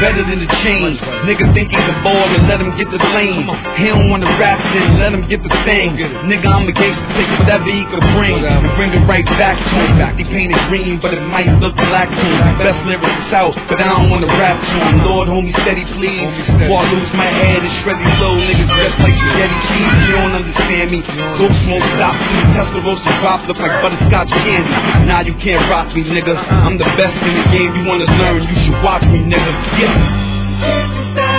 better than the chain. Nigga think he's a baller, let him get the lane. He don't wanna rap, then let him get the thing. Nigga, I'm a gangster, take whatever he could bring and bring it right back to him. He painted green, but it might look black to him. Best lyrics out, but I don't wanna rap to him. Lord, homie, steady, please. Before I lose my head and shred these little niggas just like spaghetti cheese. You don't understand me. Go smoke, stop, see Tuscaloosa drop, look like butterscotch candy. Nah, you can't rock me, nigga. I'm the best in the game. You wanna learn, you should watch me, nigga. Yeah.